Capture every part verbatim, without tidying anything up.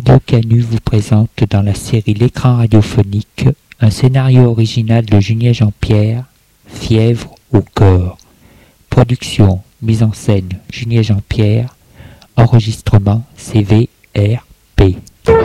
Radio Canu vous présente dans la série L'écran radiophonique un scénario original de Julien Jean-Pierre, Fièvre au corps. Production, mise en scène Julien Jean-Pierre, enregistrement C V R P.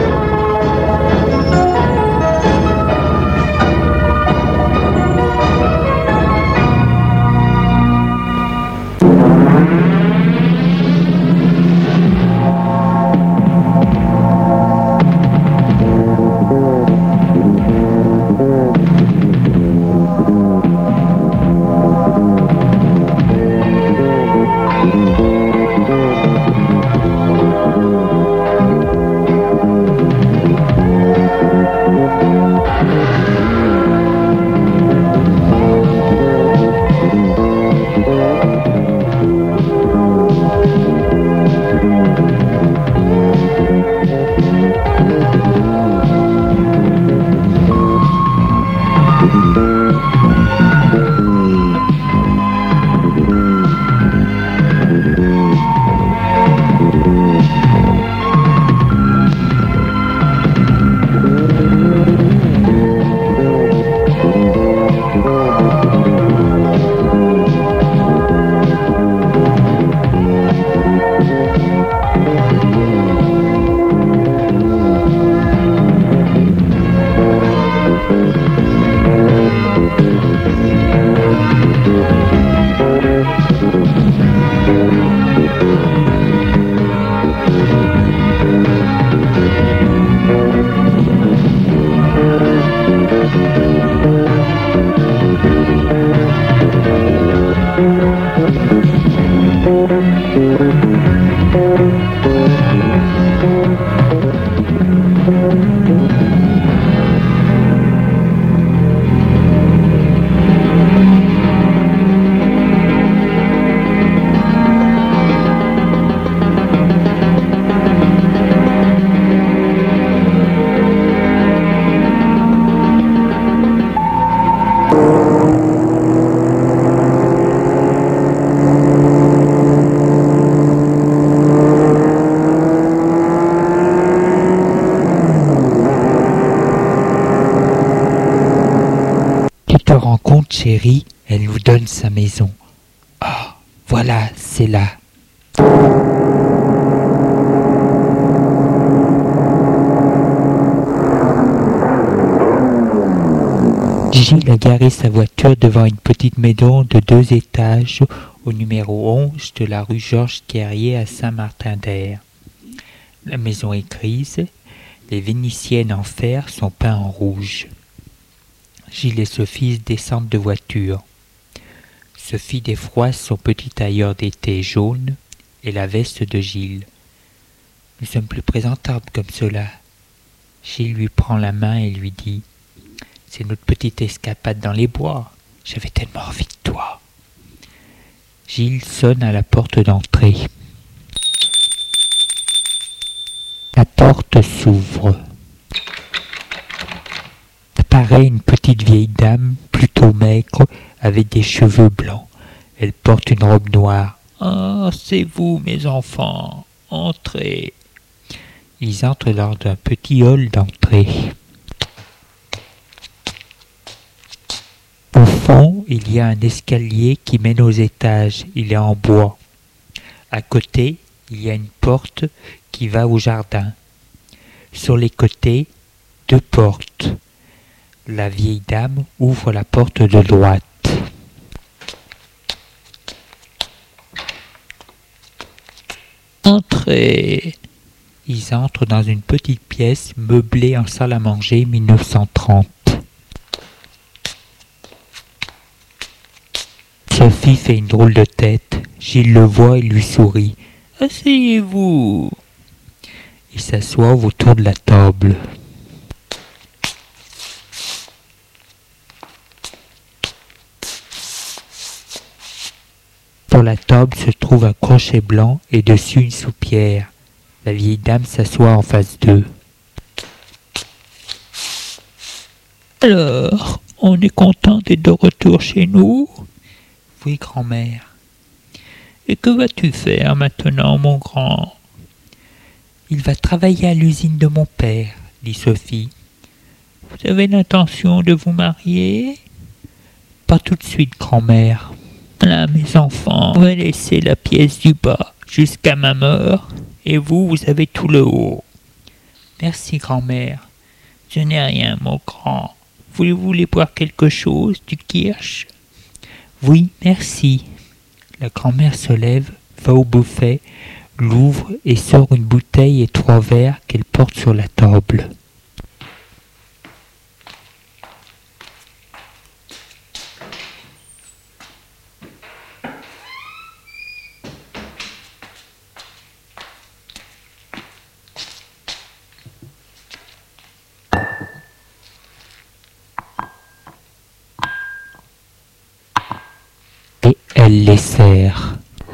Chérie, elle nous donne sa maison. Oh, voilà, c'est là. Gilles a garé sa voiture devant une petite maison de deux étages au numéro onze de la rue Georges Carrier à Saint-Martin-d'Air. La maison est grise, les vénitiennes en fer sont peints en rouge. Gilles et Sophie descendent de voiture. Sophie défroisse son petit tailleur d'été jaune et la veste de Gilles. Nous sommes plus présentables comme cela. Gilles lui prend la main et lui dit « C'est notre petite escapade dans les bois. J'avais tellement envie de toi. » Gilles sonne à la porte d'entrée. La porte s'ouvre. Apparaît une petite vieille dame, plutôt maigre, avec des cheveux blancs. Elle porte une robe noire. « Ah, c'est vous, mes enfants, entrez !» Ils entrent lors d'un petit hall d'entrée. Au fond, il y a un escalier qui mène aux étages. Il est en bois. À côté, il y a une porte qui va au jardin. Sur les côtés, deux portes. La vieille dame ouvre la porte de droite. Entrez. Ils entrent dans une petite pièce meublée en salle à manger mille neuf cent trente. Sophie fait une drôle de tête. Gilles le voit et lui sourit. Asseyez-vous. Ils s'assoient autour de la table. Sur la table se trouve un crochet blanc et dessus une soupière. La vieille dame s'assoit en face d'eux. Alors, on est content d'être de retour chez nous? Oui, grand-mère. Et que vas-tu faire maintenant, mon grand? Il va travailler à l'usine de mon père, dit Sophie. Vous avez l'intention de vous marier? Pas tout de suite, grand-mère. Là, mes enfants, on va laisser la pièce du bas jusqu'à ma mort, et vous, vous avez tout le haut. Merci, grand-mère. Je n'ai rien, mon grand. Voulez-vous voulez boire quelque chose, du kirsch? Oui, merci. La grand-mère se lève, va au buffet, l'ouvre et sort une bouteille et trois verres qu'elle porte sur la table. Et elle les sert.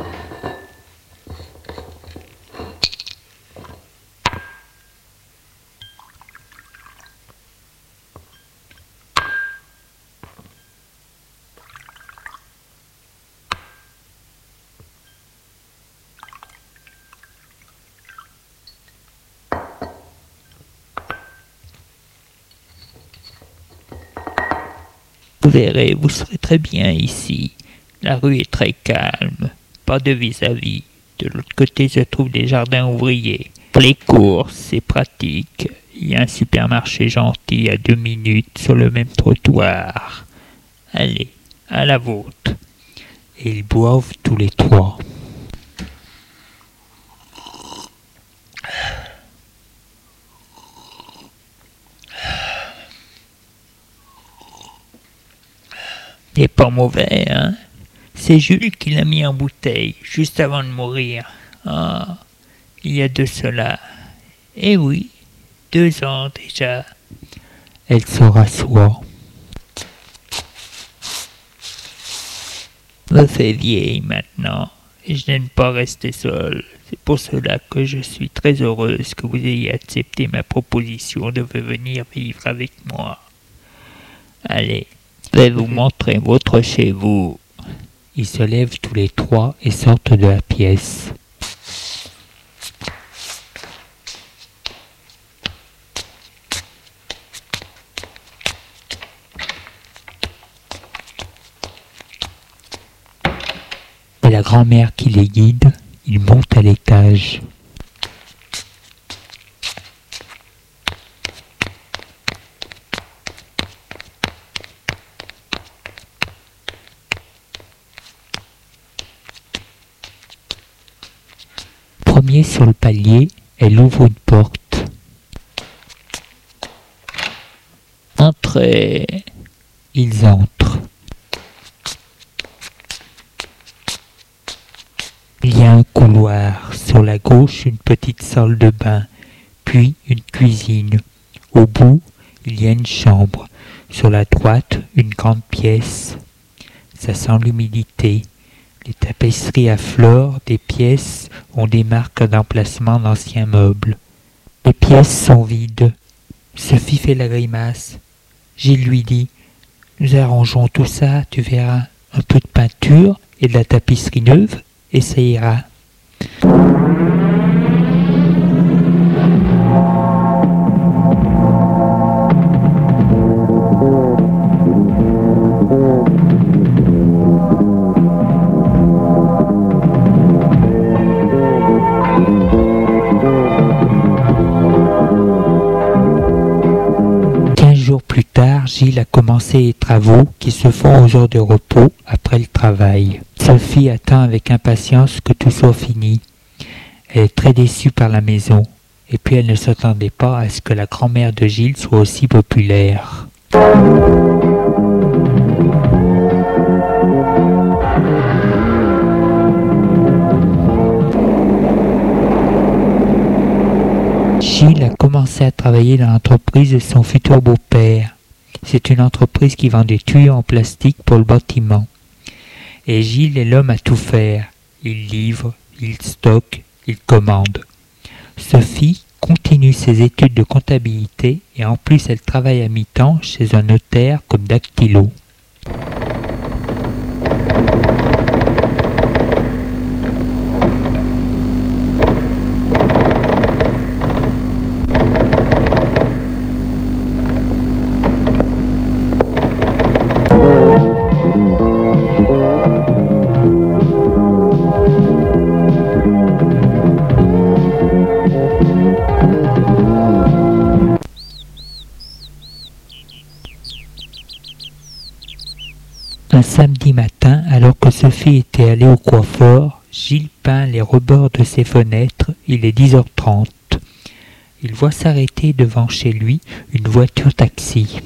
Vous verrez, vous serez très bien ici. La rue est très calme, pas de vis-à-vis. De l'autre côté se trouvent des jardins ouvriers. Pour les courses, c'est pratique. Il y a un supermarché gentil à deux minutes sur le même trottoir. Allez, à la vôtre. Et ils boivent tous les trois. C'est pas mauvais, hein? C'est Jules qui l'a mis en bouteille, juste avant de mourir. Ah, il y a de cela. Eh oui, deux ans déjà. Elle se rassoit. Me fait vieille maintenant, et je n'aime pas rester seule. C'est pour cela que je suis très heureuse que vous ayez accepté ma proposition de venir vivre avec moi. Allez, je vais vous montrer votre chez vous. Ils se lèvent tous les trois et sortent de la pièce. C'est la grand-mère qui les guide. Ils montent à l'étage. Premier sur le palier, elle ouvre une porte. Entrez. Ils entrent. Il y a un couloir. Sur la gauche, une petite salle de bain, puis une cuisine. Au bout, il y a une chambre. Sur la droite, une grande pièce. Ça sent l'humidité. Les tapisseries à fleurs des pièces ont des marques d'emplacement d'anciens meubles. Les pièces sont vides. Sophie fait la grimace. Gilles lui dit « Nous arrangeons tout ça, tu verras. Un peu de peinture et de la tapisserie neuve, et ça ira. » Gilles a commencé les travaux qui se font aux heures de repos après le travail. Sophie attend avec impatience que tout soit fini. Elle est très déçue par la maison, et puis elle ne s'attendait pas à ce que la grand-mère de Gilles soit aussi populaire. Gilles a commencé à travailler dans l'entreprise de son futur beau-père. C'est une entreprise qui vend des tuyaux en plastique pour le bâtiment. Et Gilles est l'homme à tout faire. Il livre, il stocke, il commande. Sophie continue ses études de comptabilité et en plus elle travaille à mi-temps chez un notaire comme dactylo. Un samedi matin, alors que Sophie était allée au coiffeur, Gilles peint les rebords de ses fenêtres. Il est dix heures trente. Il voit s'arrêter devant chez lui une voiture taxi.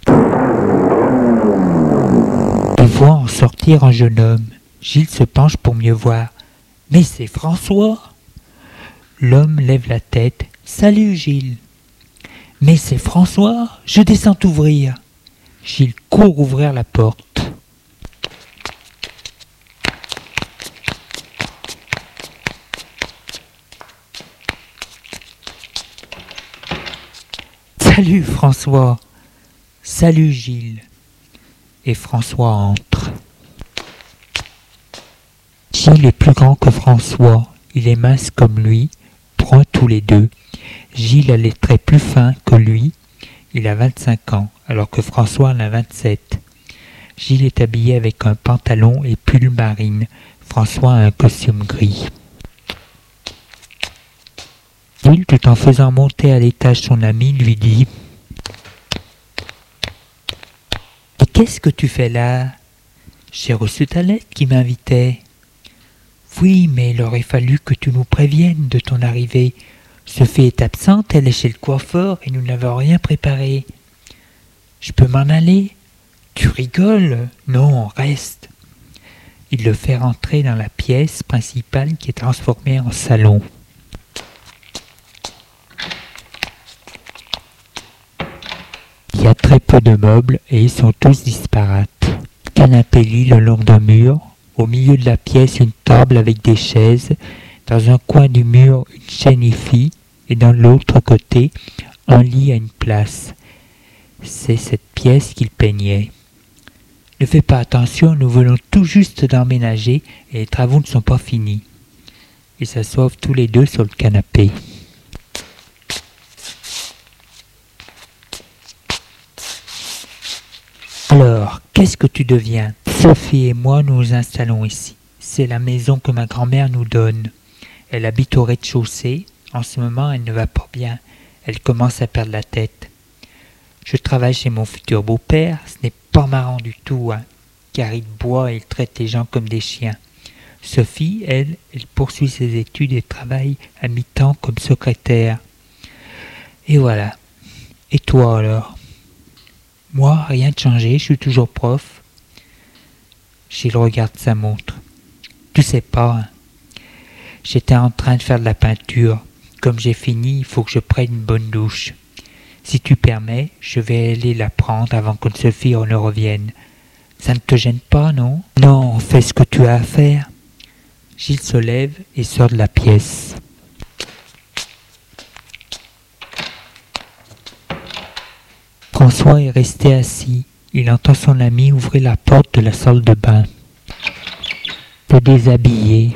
Il voit en sortir un jeune homme. Gilles se penche pour mieux voir. « Mais c'est François !» L'homme lève la tête. « Salut Gilles !»« Mais c'est François, je descends t'ouvrir. » Gilles court ouvrir la porte. Salut François. Salut Gilles. Et François entre. Gilles est plus grand que François. Il est mince comme lui, brun tous les deux. Gilles a les traits plus fins que lui. Il a vingt-cinq ans, alors que François en a vingt-sept. Gilles est habillé avec un pantalon et pull marine. François a un costume gris. Gilles, tout en faisant monter à l'étage son ami, lui dit « Et qu'est-ce que tu fais là ? J'ai reçu ta lettre qui m'invitait. »« Oui, mais il aurait fallu que tu nous préviennes de ton arrivée. Sophie est absente, elle est chez le coiffeur et nous n'avons rien préparé. »« Je peux m'en aller ? » ?»« Tu rigoles ? Non, reste. » Il le fait rentrer dans la pièce principale qui est transformée en salon. Il y a très peu de meubles et ils sont tous disparates. Canapé lit le long d'un mur, au milieu de la pièce une table avec des chaises, dans un coin du mur une chaîne hi-fi et dans l'autre côté un lit à une place. C'est cette pièce qu'il peignait. Ne fais pas attention, nous venons tout juste d'emménager et les travaux ne sont pas finis. Ils s'assoient tous les deux sur le canapé. Alors, qu'est-ce que tu deviens ? Sophie et moi nous nous installons ici. C'est la maison que ma grand-mère nous donne. Elle habite au rez-de-chaussée. En ce moment, elle ne va pas bien. Elle commence à perdre la tête. Je travaille chez mon futur beau-père. Ce n'est pas marrant du tout, hein, car il boit et il traite les gens comme des chiens. Sophie, elle, elle poursuit ses études et travaille à mi-temps comme secrétaire. Et voilà. Et toi alors ? Moi, rien de changé, je suis toujours prof. Gilles regarde sa montre. Tu sais pas, hein. J'étais en train de faire de la peinture. Comme j'ai fini, il faut que je prenne une bonne douche. Si tu permets, je vais aller la prendre avant que Sophie ne revienne. Ça ne te gêne pas, non ? Non, fais ce que tu as à faire. Gilles se lève et sort de la pièce. François est resté assis. Il entend son ami ouvrir la porte de la salle de bain. Se déshabiller.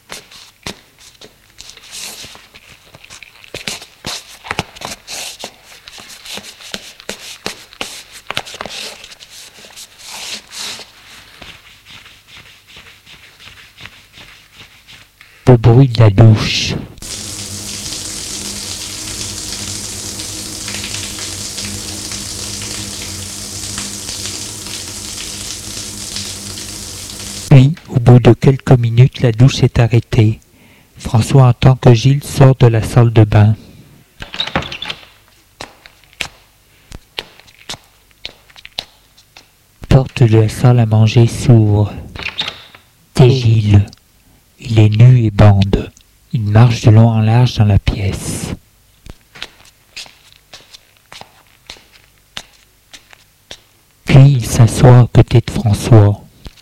Le bruit de la douche. Puis, au bout de quelques minutes, la douche s'est arrêtée. François entend que Gilles sort de la salle de bain. La porte de la salle à manger s'ouvre. C'est Gilles. Il est nu et bande. Il marche de long en large dans la pièce. Puis il s'assoit à côté de François.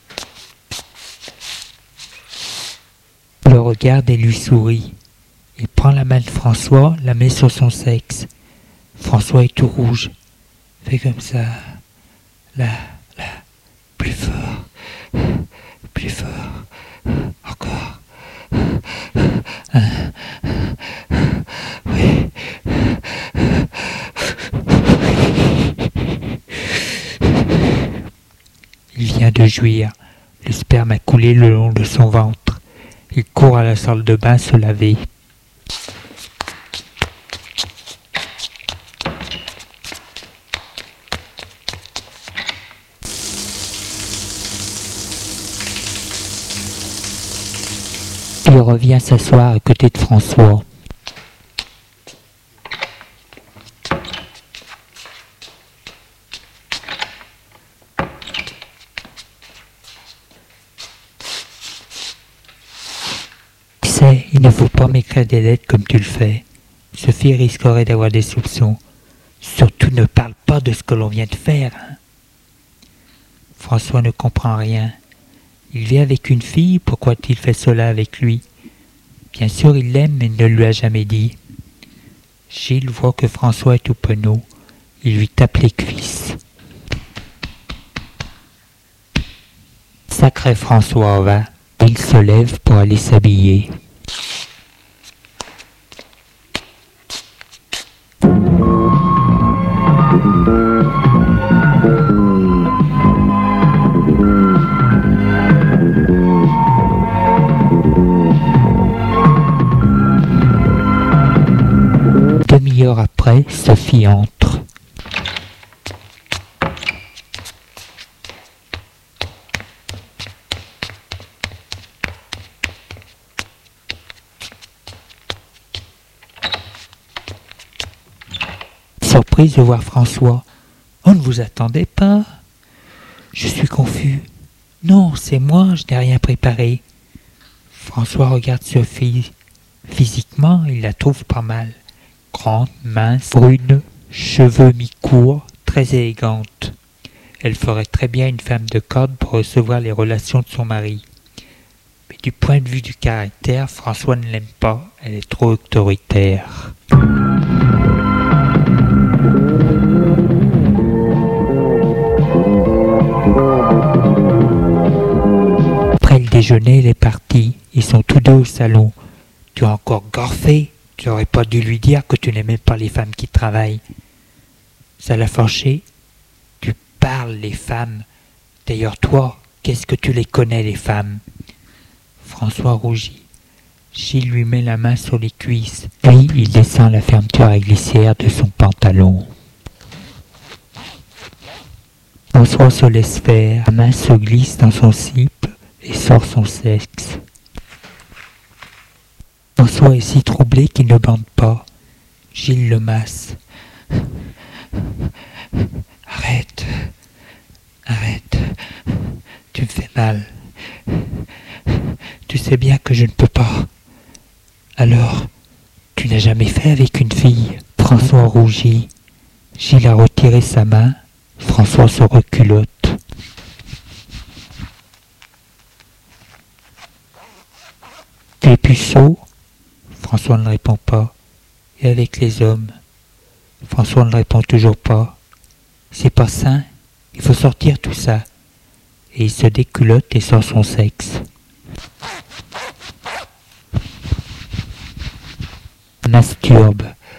Il le regarde et lui sourit. Il prend la main de François, la met sur son sexe. François est tout rouge. Fais comme ça. Là, là. Plus fort. Plus fort. Encore. Oui. Il vient de jouir. Le sperme a coulé le long de son ventre. Il court à la salle de bain se laver. Puis revient s'asseoir à côté de François. Tu sais, il ne faut pas m'écrire des lettres comme tu le fais. Sophie risquerait d'avoir des soupçons. Surtout ne parle pas de ce que l'on vient de faire. Hein. François ne comprend rien. Il vit avec une fille, pourquoi a-t-il fait cela avec lui? Bien sûr, il l'aime, mais il ne lui a jamais dit. Gilles voit que François est tout penaud. Il lui tape les cuisses. Sacré François, va. Il se lève pour aller s'habiller. Demi-heure après, Sophie entre. Surprise de voir François. On ne vous attendait pas? Je suis confus. Non, c'est moi, je n'ai rien préparé. François regarde Sophie. Physiquement, il la trouve pas mal. Grande, mince, brune, cheveux mi-courts, très élégante. Elle ferait très bien une femme de corde pour recevoir les relations de son mari. Mais du point de vue du caractère, François ne l'aime pas, elle est trop autoritaire. Après le déjeuner, elle est partie. Ils sont tous deux au salon. Tu as encore gorfé? Tu n'aurais pas dû lui dire que tu n'aimais pas les femmes qui travaillent. Ça l'a fâché? Tu parles les femmes. D'ailleurs toi, qu'est-ce que tu les connais les femmes? François rougit. Gilles lui met la main sur les cuisses. Puis il descend la fermeture à glissière de son pantalon. François se laisse faire. La main se glisse dans son slip et sort son sexe. François est si troublé qu'il ne bande pas. Gilles le masse. Arrête, arrête, tu me fais mal. Tu sais bien que je ne peux pas. Alors, tu n'as jamais fait avec une fille? François rougit. Gilles a retiré sa main. François se reculotte. Tu es puceau? François ne répond pas. Et avec les hommes? François ne répond toujours pas. C'est pas sain, il faut sortir tout ça. Et il se déculotte et sort son sexe. Masturbe.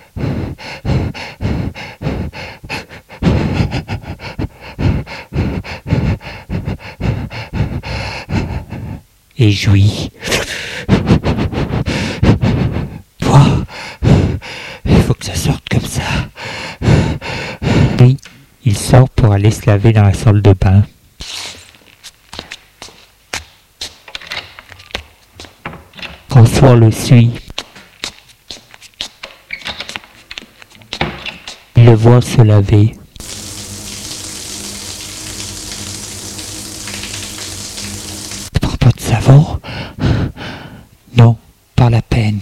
Et jouit. Il faut que ça sorte comme ça. Puis, il sort pour aller se laver dans la salle de bain. François le suit. Il le voit se laver. Tu prends pas de savon? Non, pas la peine.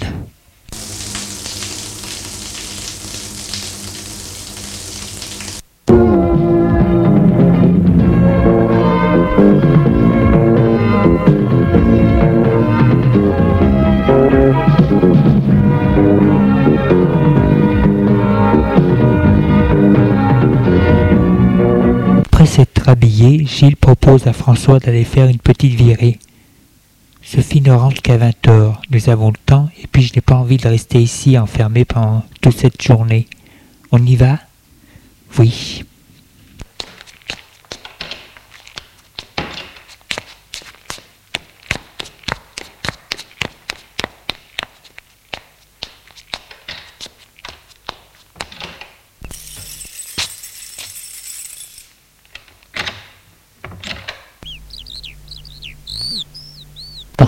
Après s'être habillé, Gilles propose à François d'aller faire une petite virée. Sophie ne rentre qu'à vingt heures. Nous avons le temps et puis je n'ai pas envie de rester ici enfermé pendant toute cette journée. On y va? Oui.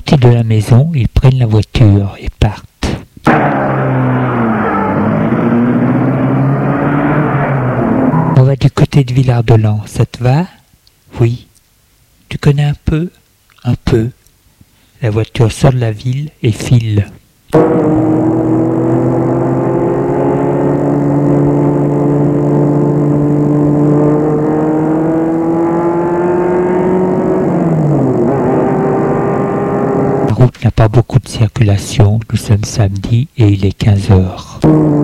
sortie de la maison, ils prennent la voiture et partent. On va du côté de Villard-de-Lans, ça te va? Oui. Tu connais un peu? Un peu. La voiture sort de la ville et file. La route n'a pas beaucoup de circulation, nous sommes samedi et il est quinze heures.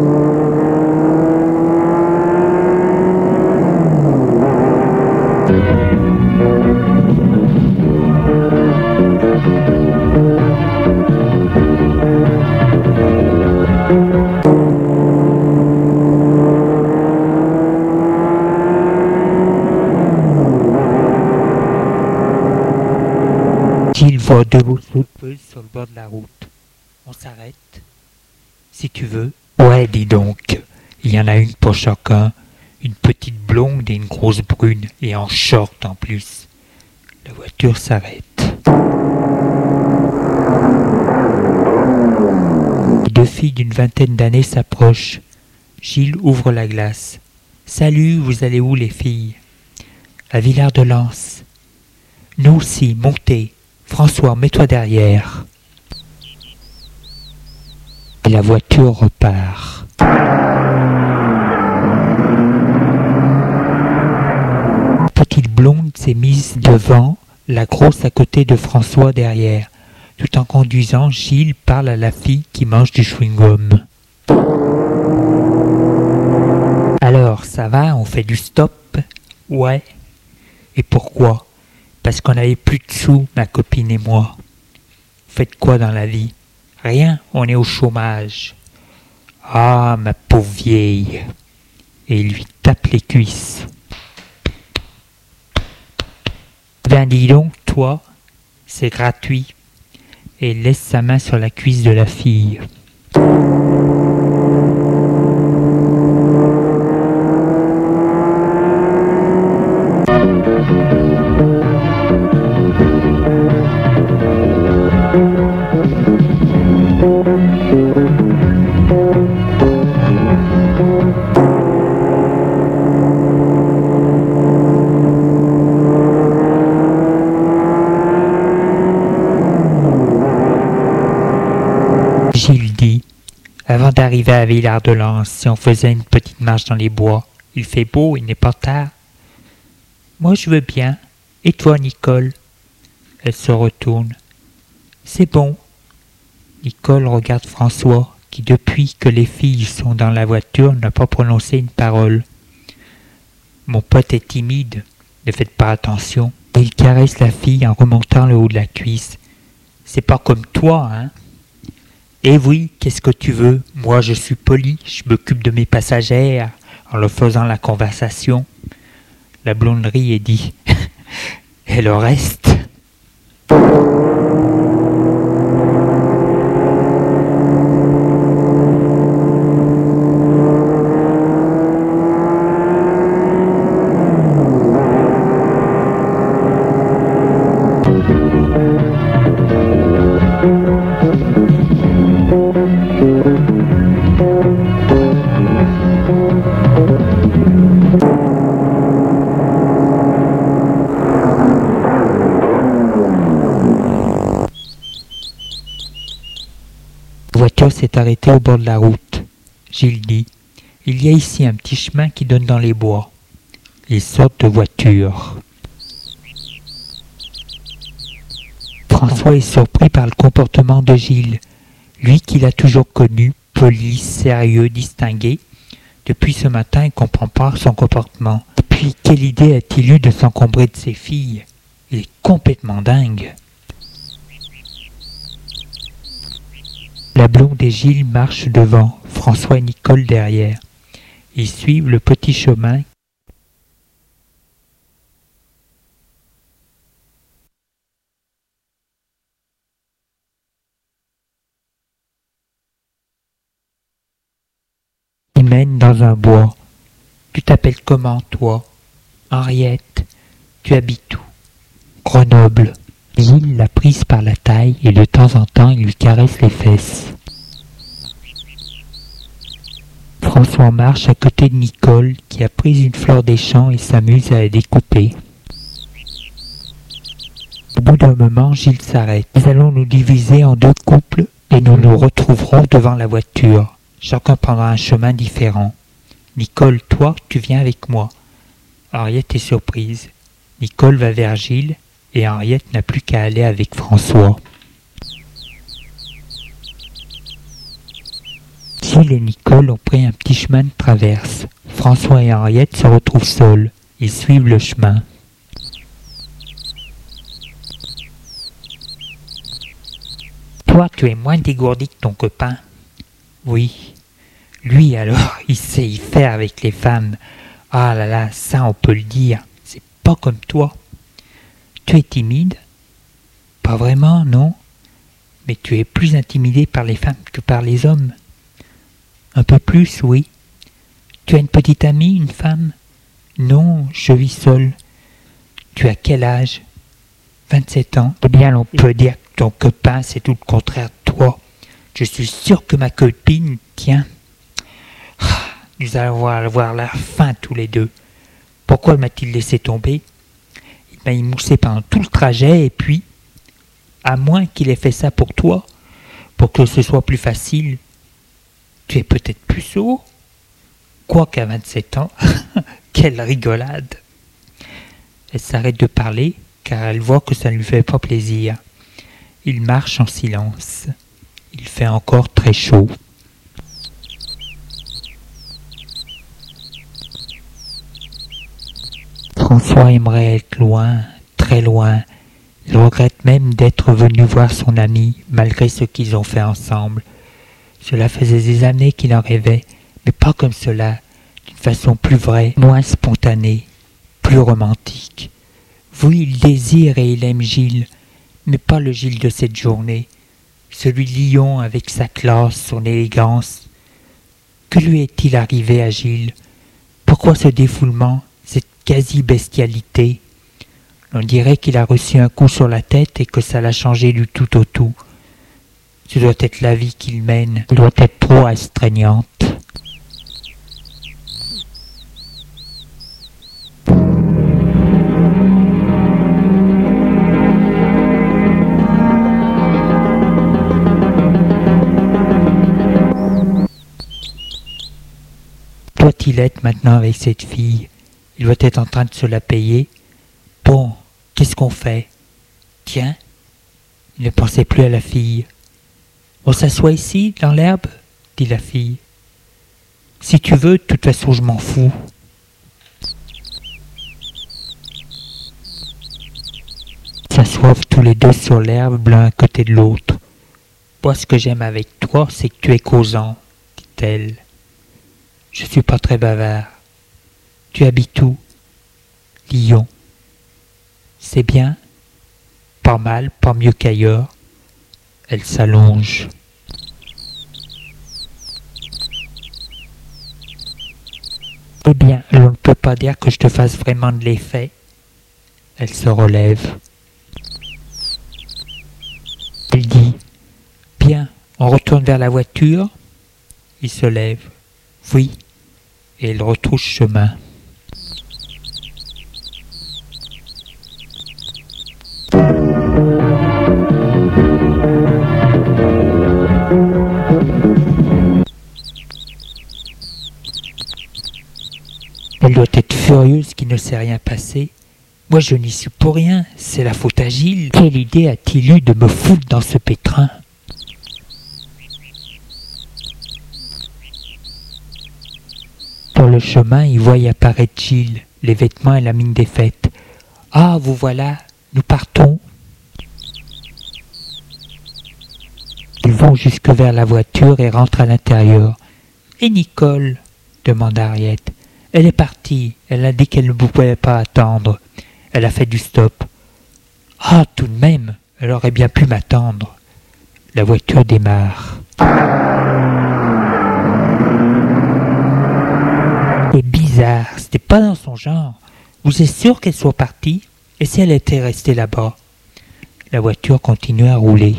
Gilles voit deux soupeuses sur le bord de la route. On s'arrête? Si tu veux. Ouais, dis donc. Il y en a une pour chacun. Une petite blonde et une grosse brune. Et en short en plus. La voiture s'arrête. Les deux filles d'une vingtaine d'années s'approchent. Gilles ouvre la glace. Salut, vous allez où les filles? À Villard-de-Lans. Nous aussi, montez. François, mets-toi derrière. Et la voiture repart. La petite blonde s'est mise devant, la grosse à côté de François derrière. Tout en conduisant, Gilles parle à la fille qui mange du chewing-gum. Alors, ça va, on fait du stop? Ouais. Et pourquoi? Parce qu'on n'avait plus de sous, ma copine et moi. Vous faites quoi dans la vie? Rien, on est au chômage. Ah, ma pauvre vieille. Et il lui tape les cuisses. Ben dis donc, toi, c'est gratuit. Et il laisse sa main sur la cuisse de la fille. Gilles dit, avant d'arriver à Villard-de-Lans, si on faisait une petite marche dans les bois, il fait beau, il n'est pas tard. Moi je veux bien. Et toi, Nicole? Elle se retourne. C'est bon. Nicole regarde François, qui depuis que les filles sont dans la voiture n'a pas prononcé une parole. Mon pote est timide, ne faites pas attention. Et il caresse la fille en remontant le haut de la cuisse. C'est pas comme toi, hein? Eh oui, qu'est-ce que tu veux? Moi je suis poli, je m'occupe de mes passagères en leur faisant la conversation. La blonde rit et dit « Et le reste ?» La voiture s'est arrêtée au bord de la route. Gilles dit, il y a ici un petit chemin qui donne dans les bois. Ils sortent de voiture. François est surpris par le comportement de Gilles, lui qu'il a toujours connu, poli, sérieux, distingué. Depuis ce matin, il ne comprend pas son comportement. Et puis, quelle idée a-t-il eu de s'encombrer de ses filles? Il est complètement dingue. La blonde et Gilles marchent devant, François et Nicole derrière. Ils suivent le petit chemin qui mène dans un bois. Tu t'appelles comment, toi? Henriette. Tu habites où? Grenoble. Gilles l'a prise par la taille et de temps en temps il lui caresse les fesses. François marche à côté de Nicole qui a pris une fleur des champs et s'amuse à la découper. Au bout d'un moment, Gilles s'arrête. Nous allons nous diviser en deux couples et nous nous retrouverons devant la voiture. Chacun prendra un chemin différent. Nicole, toi, tu viens avec moi. Henriette est surprise. Nicole va vers Gilles et Henriette n'a plus qu'à aller avec François. Gilles et Nicole ont pris un petit chemin de traverse. François et Henriette se retrouvent seuls. Ils suivent le chemin. Toi, tu es moins dégourdi que ton copain. Oui. Lui, alors, il sait y faire avec les femmes. Ah là là, ça on peut le dire. C'est pas comme toi. Tu es timide? Pas vraiment, non. Mais tu es plus intimidé par les femmes que par les hommes. Un peu plus, oui. Tu as une petite amie, une femme? Non, je vis seul. Tu as quel âge? vingt-sept ans. Eh bien, on peut dire que ton copain, c'est tout le contraire de toi. Je suis sûr que ma copine, tiens, nous allons avoir la faim tous les deux. Pourquoi m'a-t-il laissé tomber? Il m'a émoussé pendant tout le trajet et puis, à moins qu'il ait fait ça pour toi, pour que ce soit plus facile, tu es peut-être plus sourd? Quoi qu'à vingt-sept ans, quelle rigolade! Elle s'arrête de parler car elle voit que ça ne lui fait pas plaisir. Il marche en silence. Il fait encore très chaud. François aimerait être loin, très loin. Il regrette même d'être venu voir son ami, malgré ce qu'ils ont fait ensemble. Cela faisait des années qu'il en rêvait, mais pas comme cela, d'une façon plus vraie, moins spontanée, plus romantique. Oui, il désire et il aime Gilles, mais pas le Gilles de cette journée, celui de Lyon avec sa classe, son élégance. Que lui est-il arrivé à Gilles? Pourquoi ce défoulement, cette quasi-bestialité? On dirait qu'il a reçu un coup sur la tête et que ça l'a changé du tout au tout. Ce doit être la vie qu'il mène, elle doit être trop astreignante. Doit-il être maintenant avec cette fille? Il doit être en train de se la payer. Bon, qu'est-ce qu'on fait? Tiens, il ne pensait plus à la fille. On s'assoit ici, dans l'herbe, dit la fille. Si tu veux, de toute façon, je m'en fous. Ils s'assoivent tous les deux sur l'herbe, l'un à côté de l'autre. Moi, ce que j'aime avec toi, c'est que tu es causant, dit-elle. Je suis pas très bavard. Tu habites où? Lyon. C'est bien? Pas mal, pas mieux qu'ailleurs. Elle s'allonge. Eh bien, on ne peut pas dire que je te fasse vraiment de l'effet. Elle se relève. Elle dit, bien, on retourne vers la voiture. Il se lève. Oui. Et elle retrousse chemin. Elle doit être furieuse qu'il ne s'est rien passé. Moi je n'y suis pour rien, c'est la faute à Gilles. Quelle idée a-t-il eu de me foutre dans ce pétrin? Sur le chemin, il voit y apparaître Gilles, les vêtements et la mine défaite. Ah, vous voilà, nous partons. Ils vont jusque vers la voiture et rentrent à l'intérieur. Et Nicole? Demanda Henriette. Elle est partie, elle a dit qu'elle ne pouvait pas attendre. Elle a fait du stop. Ah, tout de même, elle aurait bien pu m'attendre. La voiture démarre. C'est bizarre, c'était pas dans son genre. Vous êtes sûr qu'elle soit partie? Et si elle était restée là-bas? La voiture continue à rouler.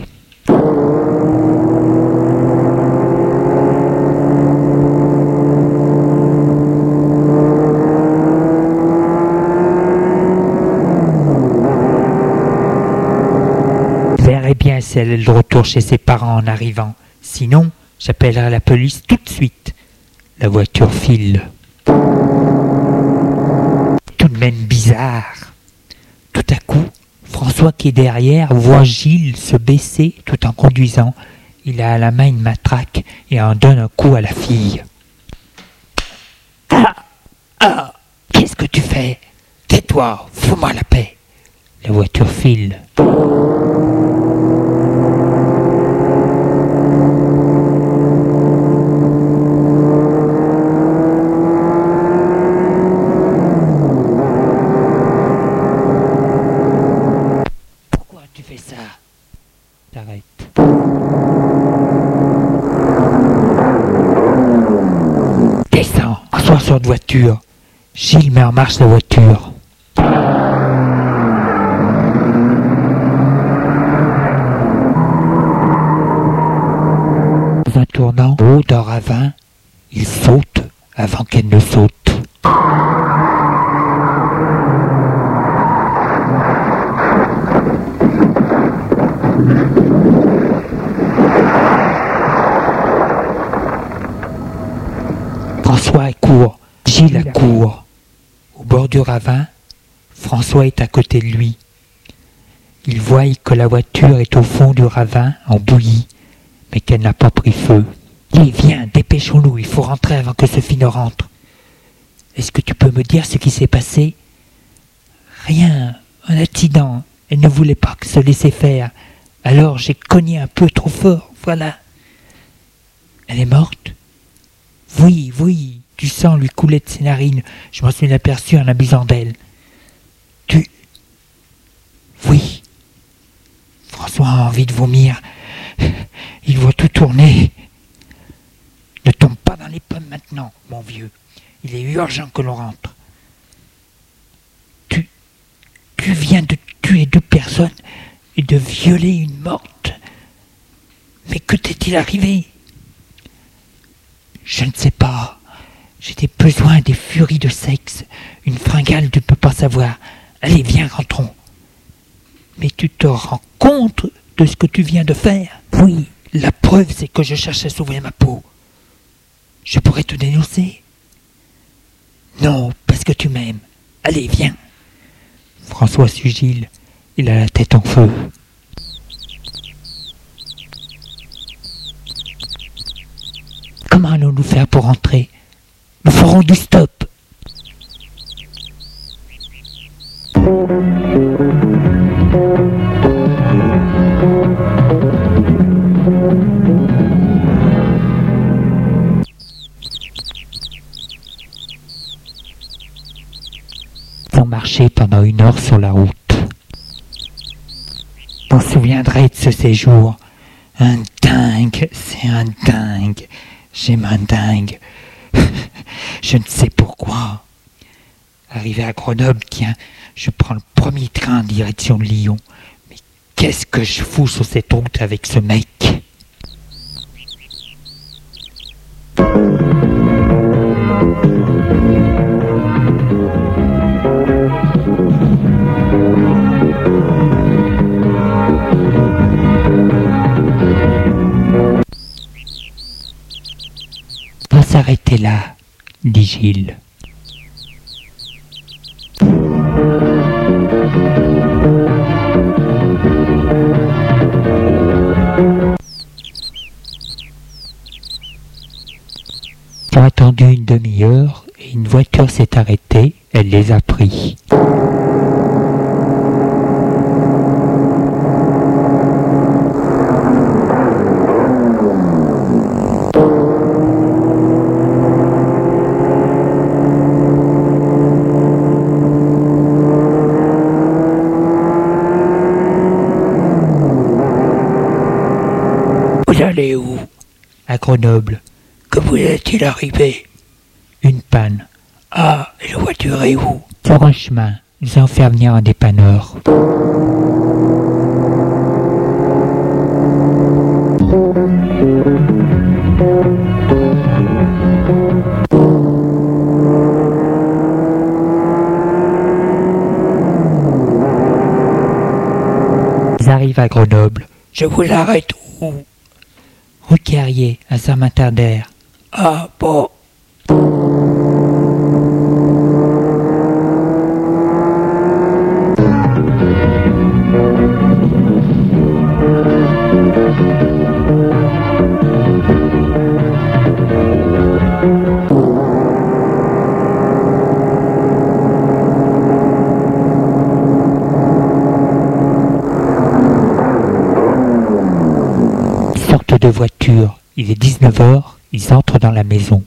Je verrai bien si elle est de retour chez ses parents en arrivant. Sinon, j'appellerai la police tout de suite. La voiture file. Tout de même bizarre. Tout à coup, François qui est derrière voit Gilles se baisser tout en conduisant. Il a à la main une matraque et en donne un coup à la fille. Ah! Ah! Qu'est-ce que tu fais? Tais-toi, fous-moi la paix. La voiture file. T'arrêtes. Descends, assois sur de voiture. Gilles met en marche la voiture. Dans un tournant au haut d'un ravin, il saute avant qu'elle ne saute. François court, Gilles accourt. Au bord du ravin, François est à côté de lui. Il voit que la voiture est au fond du ravin, en bouillie, mais qu'elle n'a pas pris feu. Allez, viens, dépêchons-nous, il faut rentrer avant que Sophie ne rentre. Est-ce que tu peux me dire ce qui s'est passé? Rien, un accident. Elle ne voulait pas se laisser faire. Alors j'ai cogné un peu trop fort, voilà. Elle est morte? Oui, oui, du sang lui coulait de ses narines. Je m'en suis aperçu en abusant d'elle. Tu... Oui. François a envie de vomir. Il voit tout tourner. Ne tombe pas dans les pommes maintenant, mon vieux. Il est urgent que l'on rentre. Tu... Tu viens de tuer deux personnes et de violer une morte. Mais que t'est-il arrivé? Je ne sais pas. J'ai des besoins, des furies de sexe. Une fringale, tu ne peux pas savoir. Allez, viens, rentrons. Mais tu te rends compte de ce que tu viens de faire? Oui, la preuve, c'est que je cherche à sauver ma peau. Je pourrais te dénoncer? Non, parce que tu m'aimes. Allez, viens. François suit Gilles. Il a la tête en feu. Comment allons-nous faire pour rentrer? Nous ferons du stop. Ils ont marché pendant une heure sur la route. Je m'en souviendrai de ce séjour. Un dingue, c'est un dingue. J'aime un dingue. Je ne sais pourquoi. Arrivé à Grenoble, tiens, je prends le premier train en direction de Lyon. Mais qu'est-ce que je fous sur cette route avec ce mec? On va s'arrêter là, dit Gilles. Ils ont attendu une demi-heure et une voiture s'est arrêtée, elle les a pris. Vous allez où? À Grenoble. Que vous est-il arrivé? Une panne. Ah, et la voiture est où? Sur un chemin. Ils ont fait venir un dépanneur. J'arrive à Grenoble. Je vous arrête où? Rue Carrier, à Saint-Martin-d'Air. Ah bon. De voiture. Il est dix-neuf heures, ils entrent dans la maison.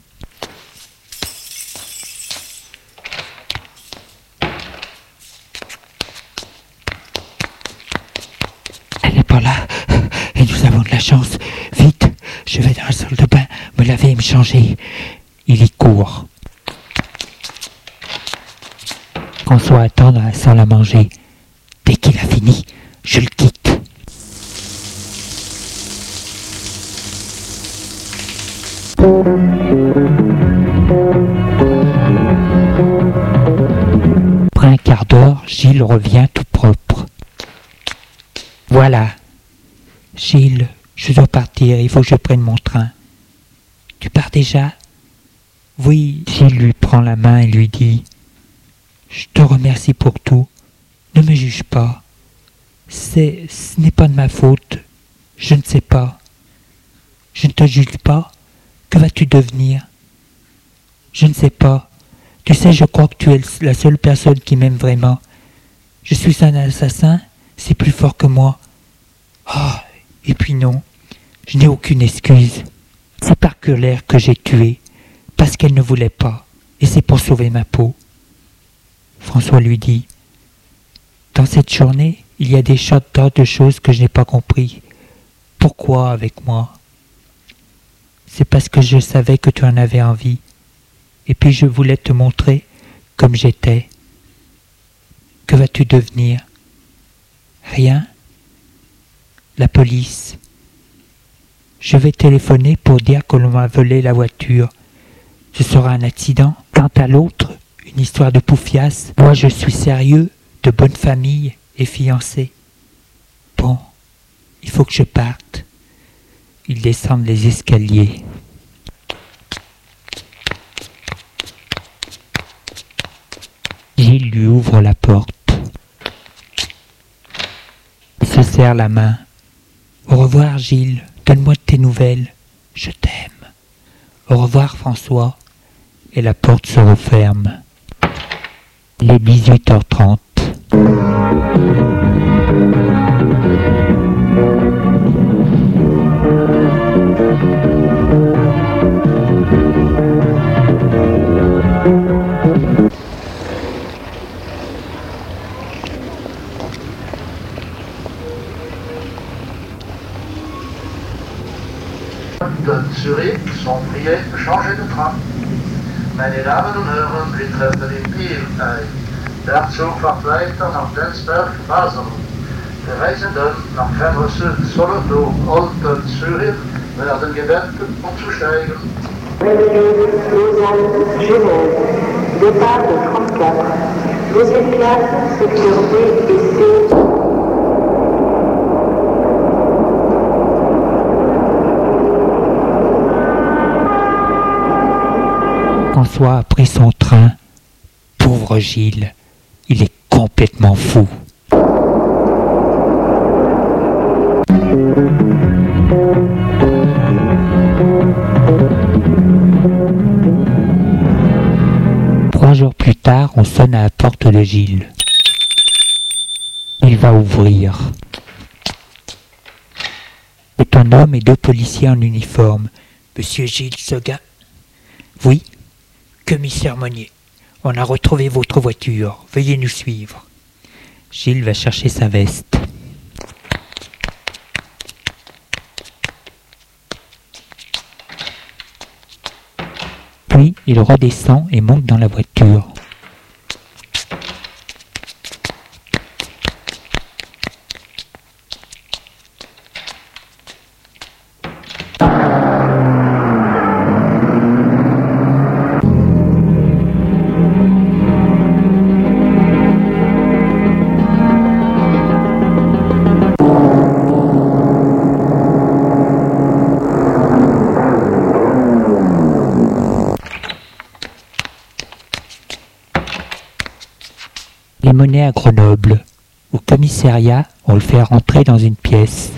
Elle n'est pas là, et nous avons de la chance. Vite, je vais dans la salle de bain, me laver et me changer. Il y court. François attend dans la salle à manger. Dès qu'il a fini, je le quitte. Après un quart d'heure, Gilles revient tout propre. Voilà. Gilles, je dois partir, il faut que je prenne mon train. Tu pars déjà? Oui. Gilles lui prend la main et lui dit: je te remercie pour tout. Ne me juge pas. C'est, ce n'est pas de ma faute. Je ne sais pas. Je ne te juge pas. Que vas-tu devenir? Je ne sais pas. Tu sais, je crois que tu es la seule personne qui m'aime vraiment. Je suis un assassin, c'est plus fort que moi. Ah, et puis non, je n'ai aucune excuse. C'est par colère que j'ai tué, parce qu'elle ne voulait pas, et c'est pour sauver ma peau. François lui dit: dans cette journée, il y a des tas de choses que je n'ai pas compris. Pourquoi avec moi? C'est parce que je savais que tu en avais envie. Et puis je voulais te montrer comme j'étais. Que vas-tu devenir? Rien. La police. Je vais téléphoner pour dire que l'on m'a volé la voiture. Ce sera un accident. Quant à l'autre, une histoire de poufiasse. Moi je suis sérieux, de bonne famille et fiancé. Bon, il faut que je parte. Ils descendent les escaliers. Gilles lui ouvre la porte. Il se serre la main. Au revoir Gilles, donne-moi de tes nouvelles. Je t'aime. Au revoir François. Et la porte se referme. Il est dix-huit heures trente. De Zurich sont priés de changer de train. Meine Damen und Herren, wir treffen in Biel ein. Der Zug fährt weiter nach Densberg-Basel. Die Reisenden nach Ferner Süd, Solothurn, Olten, Zürich werden gebeten, umzusteigen. Lausanne, Genève, départ de trente-quatre. Deuxième classe, secteur B et C. François a pris son train. Pauvre Gilles, il est complètement fou. Trois jours plus tard, on sonne à la porte de Gilles. Il va ouvrir. C'est un homme et deux policiers en uniforme. Monsieur Gilles Seguin? Oui. Commissaire Monnier, on a retrouvé votre voiture. Veuillez nous suivre. Gilles va chercher sa veste. Puis il redescend et monte dans la voiture. les monnaies à Grenoble. Au commissariat, on le fait rentrer dans une pièce.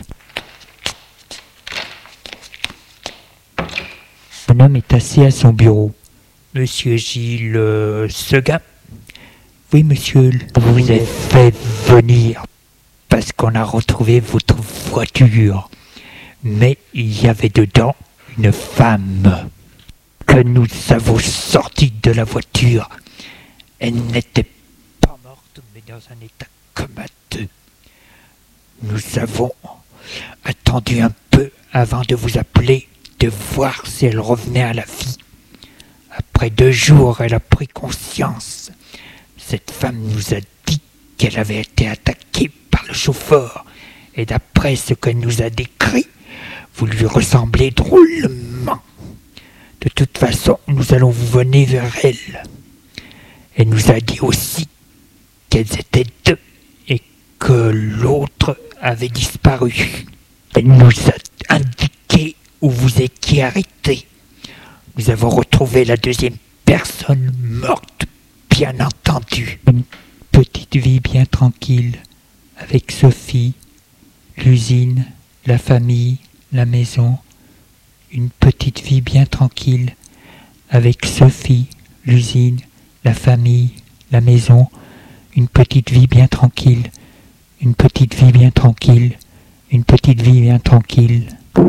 Un homme est assis à son bureau. Monsieur Gilles euh, Seguin? Oui, monsieur, vous vous êtes fait venir parce qu'on a retrouvé votre voiture. Mais il y avait dedans une femme que nous avons sortie de la voiture. Elle n'était pas morte, mais dans un état comateux. Nous avons attendu un peu avant de vous appeler, de voir si elle revenait à la vie. Après deux jours, elle a pris conscience. Cette femme nous a dit qu'elle avait été attaquée par le chauffeur. Et d'après ce qu'elle nous a décrit, vous lui ressemblez drôlement. De toute façon, nous allons vous venir vers elle. Elle nous a dit aussi qu'elles étaient deux et que l'autre avait disparu. Elle nous a indiqué où vous étiez arrêté. Nous avons retrouvé la deuxième personne morte, bien entendu. Une petite vie bien tranquille, avec Sophie, l'usine, la famille, la maison. Une petite vie bien tranquille, avec Sophie, l'usine, la famille, la maison. Une petite vie bien tranquille, une petite vie bien tranquille, une petite vie bien tranquille.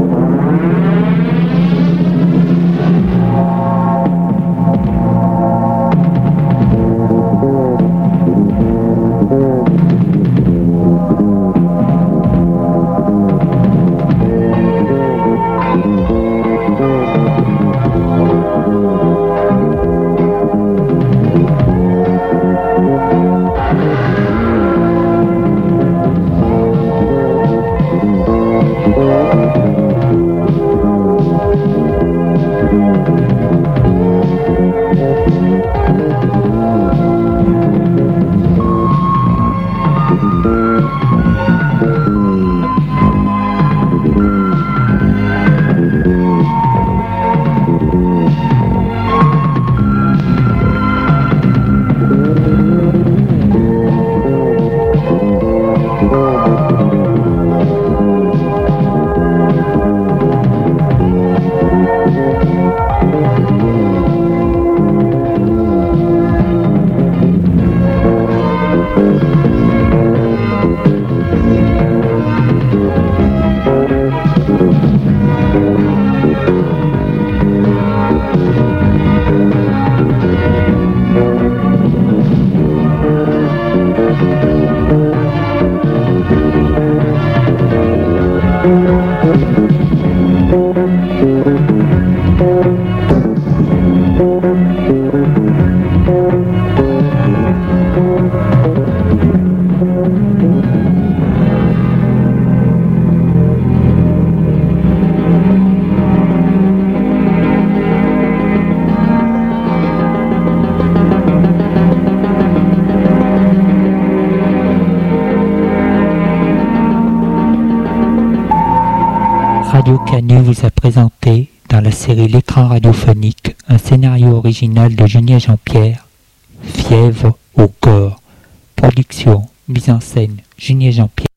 Radio Canu vous a présenté, dans la série L'écran radiophonique, un scénario original de Genis et Jean-Pierre, Fièvre au corps. Production, mise en scène, Genis et Jean-Pierre.